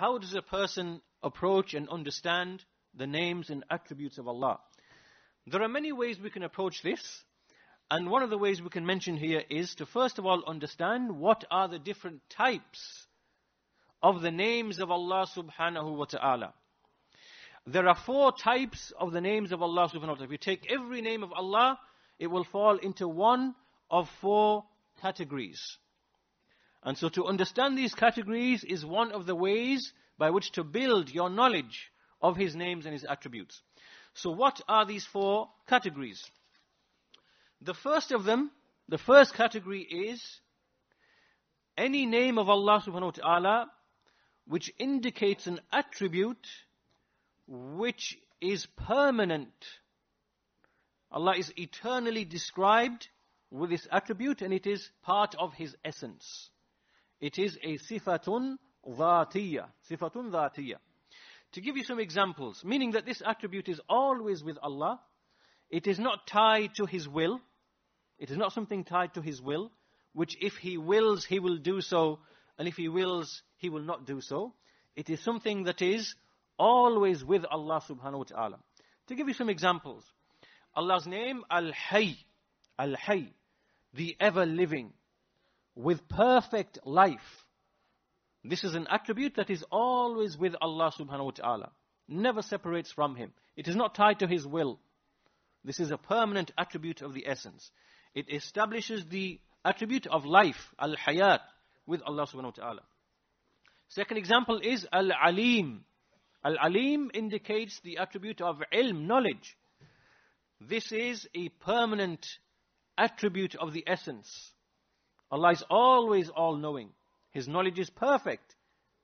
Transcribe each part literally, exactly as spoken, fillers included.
how does a person approach and understand the names and attributes of Allah? There are many ways we can approach this. And one of the ways we can mention here is to first of all understand what are the different types of the names of Allah subhanahu wa ta'ala. There are four types of the names of Allah subhanahu wa ta'ala. If you take every name of Allah, it will fall into one of four categories. And so to understand these categories is one of the ways by which to build your knowledge of His names and His attributes. So what are these four categories? The first of them, the first category is any name of Allah subhanahu wa ta'ala which indicates an attribute which is permanent. Allah is eternally described with this attribute and it is part of His essence. It is a sifatun dhatiyya. Sifatun dhatiyya. To give you some examples, meaning that this attribute is always with Allah. It is not tied to His will. It is not something tied to His will, which if He wills, He will do so, and if He wills, He will not do so. It is something that is always with Allah subhanahu wa ta'ala. To give you some examples, Allah's name, Al-Hayy, Al-Hayy, the ever-living, with perfect life. This is an attribute that is always with Allah subhanahu wa ta'ala. Never separates from Him. It is not tied to His will. This is a permanent attribute of the essence. It establishes the attribute of life, Al-Hayat, with Allah subhanahu wa ta'ala. Second example is Al-Alim. Al-Alim indicates the attribute of ilm, knowledge. This is a permanent attribute of the essence. Allah is always all-knowing. His knowledge is perfect.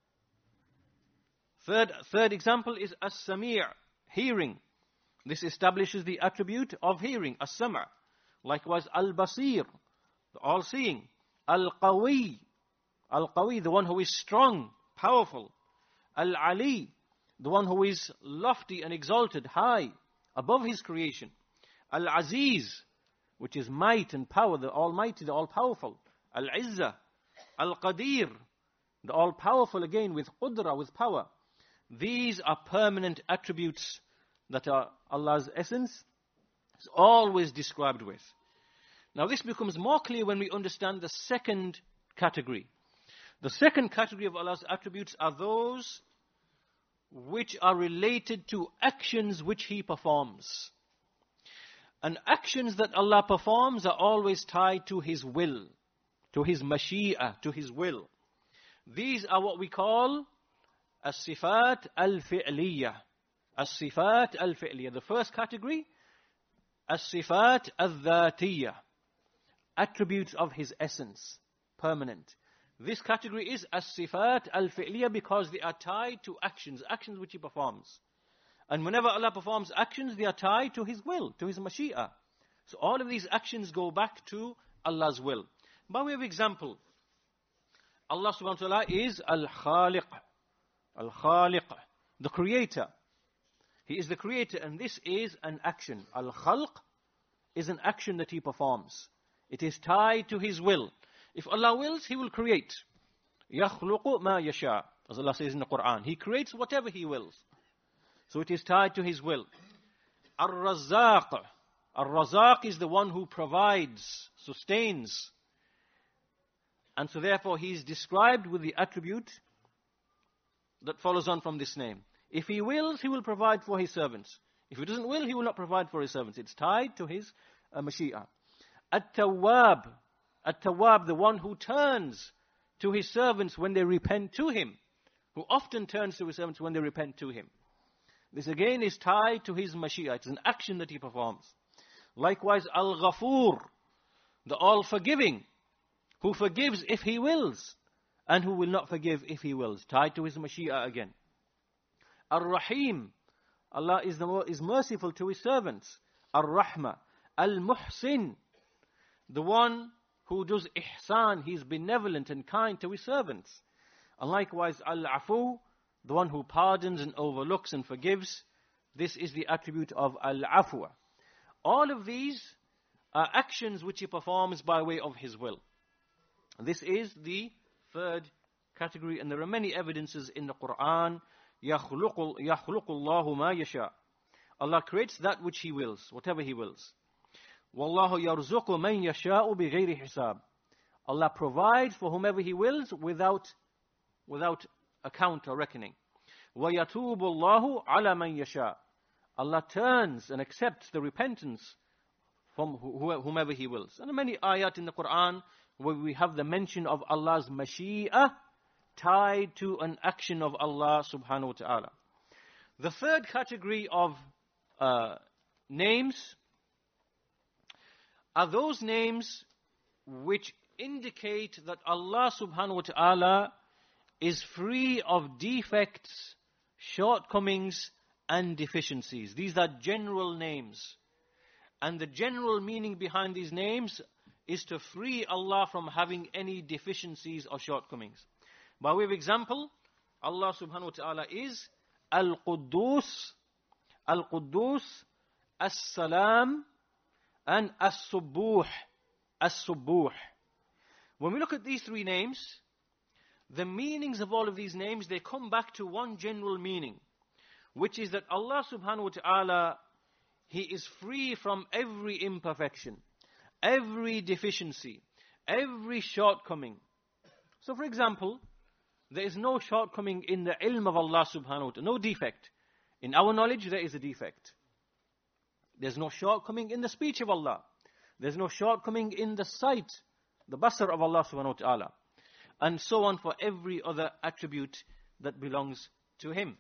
Third, third example is As-Sami', hearing. This establishes the attribute of hearing, As-Sam'. Likewise, Al-Basir, the all-seeing. Al-Qawi, Al-Qawi, the one who is strong, powerful. Al-Ali, the one who is lofty and exalted, high, above His creation. Al-Aziz, which is might and power, the almighty, the all-powerful. Al-Izzah, Al-Qadir, the all-powerful again with qudra, with power. These are permanent attributes that are Allah's essence. It's always described with. Now this becomes more clear when we understand the second category. The second category of Allah's attributes are those which are related to actions which He performs. And actions that Allah performs are always tied to His will, to His mashi'ah, to His will. These are what we call as-sifat al-fi'liyah. As-sifat al-fi'liyah. The first category, as-sifat al-dhatiyah. Attributes of His essence, permanent. This category is as-sifat al-fi'liyah because they are tied to actions, actions which He performs. And whenever Allah performs actions, they are tied to His will, to His mashi'ah. So all of these actions go back to Allah's will. By way of example, Allah subhanahu wa ta'ala is Al-Khaliq. Al-Khaliq, the creator. He is the creator and this is an action. Al-Khalq is an action that He performs. It is tied to His will. If Allah wills, He will create. يَخْلُقُ مَا يَشَاءُ, as Allah says in the Quran. He creates whatever He wills. So it is tied to His will. Ar-Razzaq. Ar-Razzaq is the one who provides, sustains. And so therefore He is described with the attribute that follows on from this name. If He wills, He will provide for His servants. If He doesn't will, He will not provide for His servants. It's tied to His uh, mashi'ah. At-Tawwab. At-Tawwab, the one who turns to His servants when they repent to Him. Who often turns to His servants when they repent to Him. This again is tied to His mashi'ah. It's an action that He performs. Likewise, Al-Ghafur, the all-forgiving, who forgives if He wills, and who will not forgive if He wills. Tied to His mashi'ah again. Ar-Rahim, Allah is, the, is merciful to His servants. Ar-Rahma. Al-Muhsin, the one who does ihsan, He is benevolent and kind to His servants. And likewise, Al-Afu, the one who pardons and overlooks and forgives. This is the attribute of Al-Afwa. All of these are actions which He performs by way of His will. This is the third category, and there are many evidences in the Quran. يَخْلُقُ يَخْلُقُ اللَّهُ مَا يَشَاءُ. Allah creates that which He wills, whatever He wills. وَاللَّهُ يَرْزُقُ مَنْ يَشَاءُ بِغَيْرِ حِسَابٍ. Allah provides for whomever He wills without, without account or reckoning. وَيَتُوبُ اللَّهُ عَلَى مَنْ يَشَاءُ. Allah turns and accepts the repentance from whomever He wills. And many ayat in the Quran where we have the mention of Allah's mashi'ah tied to an action of Allah subhanahu wa ta'ala. The third category of uh, names are those names which indicate that Allah subhanahu wa ta'ala is free of defects, shortcomings, and deficiencies. These are general names. And the general meaning behind these names is to free Allah from having any deficiencies or shortcomings. By way of example, Allah subhanahu wa ta'ala is Al-Quddus, Al-Quddus, As-Salam, and As-Subbuh, As-Subbuh. When we look at these three names, the meanings of all of these names, they come back to one general meaning, which is that Allah subhanahu wa ta'ala, He is free from every imperfection, every deficiency, every shortcoming. So for example, there is no shortcoming in the ilm of Allah subhanahu wa ta'ala, no defect. In our knowledge, there is a defect. There's no shortcoming in the speech of Allah. There's no shortcoming in the sight, the basar of Allah subhanahu wa ta'ala. And so on for every other attribute that belongs to Him.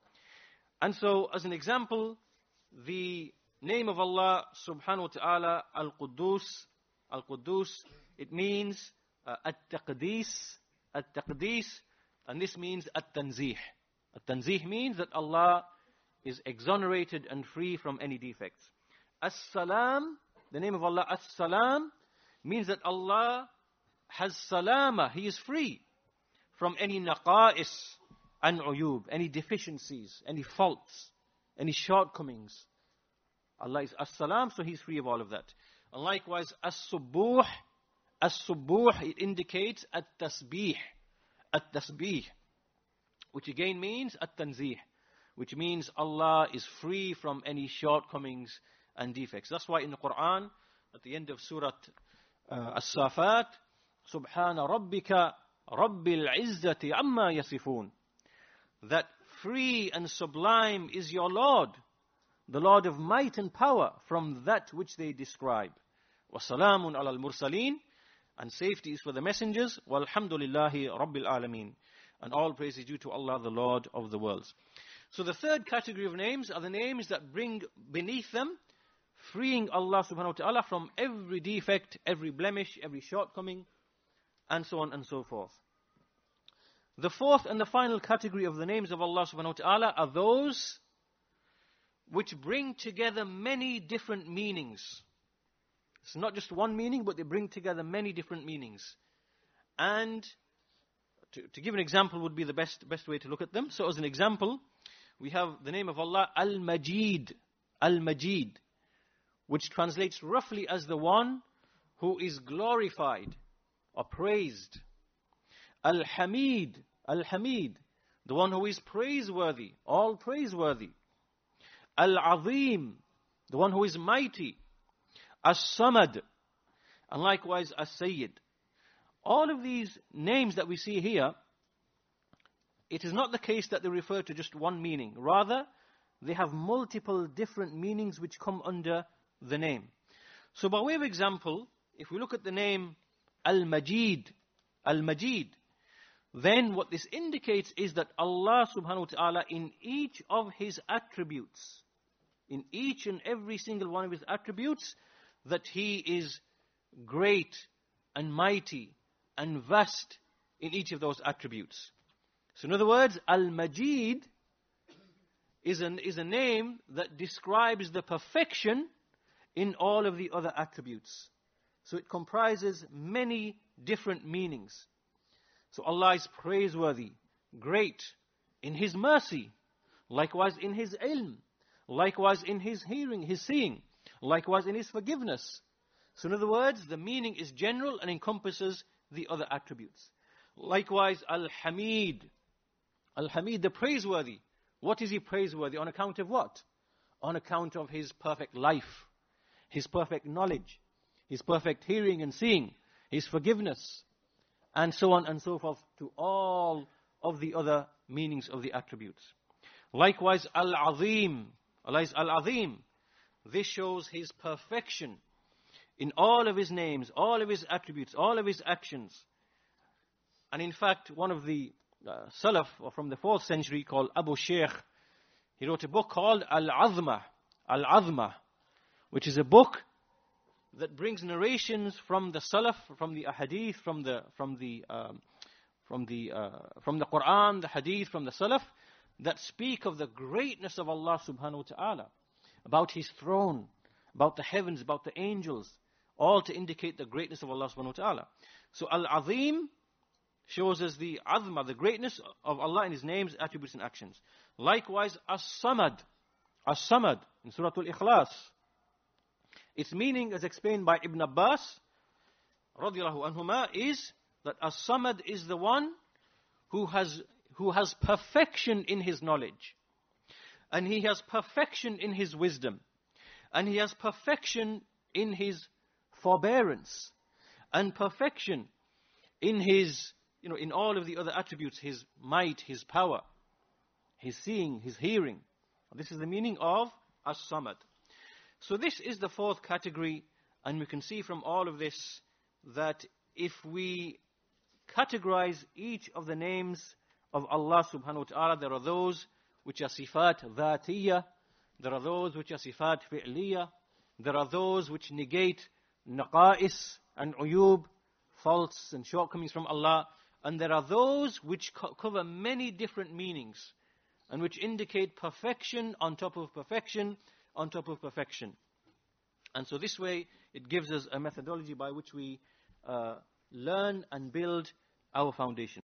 And so, as an example, the name of Allah subhanahu wa ta'ala, Al-Quddus, Al-Quddus, it means uh, At-Taqdis, At-Taqdis, and this means At-Tanzih. At-Tanzih means that Allah is exonerated and free from any defects. As-Salam, the name of Allah, As-Salam, means that Allah has salama, He is free from any naqa'is and uyub, any deficiencies, any faults, any shortcomings. Allah is as-salam, so He's free of all of that. And likewise, as-subbuh, as-subbuh, it indicates at-tasbih, at-tasbih, which again means at-tanzih, which means Allah is free from any shortcomings and defects. That's why in the Quran, at the end of Surah uh, As-Safat, Subhana Rabbika Rabbil Izzati Amma Yasifun, that free and sublime is your Lord, the Lord of might and power, from that which they describe. وَسَلَامٌ عَلَى الْمُرْسَلِينَ, and safety is for the messengers. وَالْحَمْدُ لِلَّهِ رَبِّ الْعَالَمِينَ, and all praise is due to Allah, the Lord of the worlds. So the third category of names are the names that bring beneath them freeing Allah subhanahu wa ta'ala from every defect, every blemish, every shortcoming, and so on and so forth. The fourth and the final category of the names of Allah subhanahu wa ta'ala are those which bring together many different meanings. It's not just one meaning, but they bring together many different meanings. And to, to give an example would be the best, best way to look at them. So as an example, we have the name of Allah, Al-Majid, Al-Majid, which translates roughly as the one who is glorified or praised. Al-Hamid, Al-Hamid, the one who is praiseworthy, all praiseworthy. Al-Azim, the one who is mighty. As-Samad, and likewise As-Sayyid. All of these names that we see here, it is not the case that they refer to just one meaning. Rather, they have multiple different meanings which come under the name. So by way of example, if we look at the name Al-Majid, Al-Majid, then what this indicates is that Allah subhanahu wa ta'ala, in each of His attributes, in each and every single one of His attributes, that He is great and mighty and vast in each of those attributes. So in other words, Al-Majid is, an, is a name that describes the perfection in all of the other attributes. So it comprises many different meanings. So Allah is praiseworthy, great in His mercy, likewise in His ilm, likewise in His hearing, His seeing, likewise in His forgiveness. So in other words, the meaning is general and encompasses the other attributes. Likewise, Al-Hamid. Al-Hamid, the praiseworthy. What is he praiseworthy? On account of what? On account of his perfect life, his perfect knowledge, his perfect hearing and seeing, his forgiveness, and so on and so forth, to all of the other meanings of the attributes. Likewise, Al-Azim. Allah is Al-Azim. This shows his perfection in all of his names, all of his attributes, all of his actions. And in fact, one of the uh, Salaf from the fourth century called Abu Shaykh, he wrote a book called Al-Azma, Al-Azma, which is a book that brings narrations from the Salaf, from the Ahadith, from the from the um, from the uh, from the Quran, the Hadith, from the Salaf, that speak of the greatness of Allah subhanahu wa ta'ala, about His throne, about the heavens, about the angels, all to indicate the greatness of Allah subhanahu wa ta'ala. So Al-Azim shows us the Azma, the greatness of Allah in His names, attributes and actions. Likewise, As-Samad, As-Samad in Surah Al-Ikhlas. Its meaning, as explained by Ibn Abbas, radiyallahu anhuma, is that As-Samad is the one who has who has perfection in his knowledge, and he has perfection in his wisdom, and he has perfection in his forbearance, and perfection in his, you know, in all of the other attributes, his might, his power, his seeing, his hearing. This is the meaning of As-Samad. So this is the fourth category, and we can see from all of this that if we categorize each of the names of Allah subhanahu wa ta'ala, there are those which are sifat dhatiyya, there are those which are sifat fi'liyya, there are those which negate naqa'is and uyub, faults and shortcomings from Allah, and there are those which co- cover many different meanings and which indicate perfection on top of perfection on top of perfection. And so this way it gives us a methodology by which we uh, learn and build our foundation.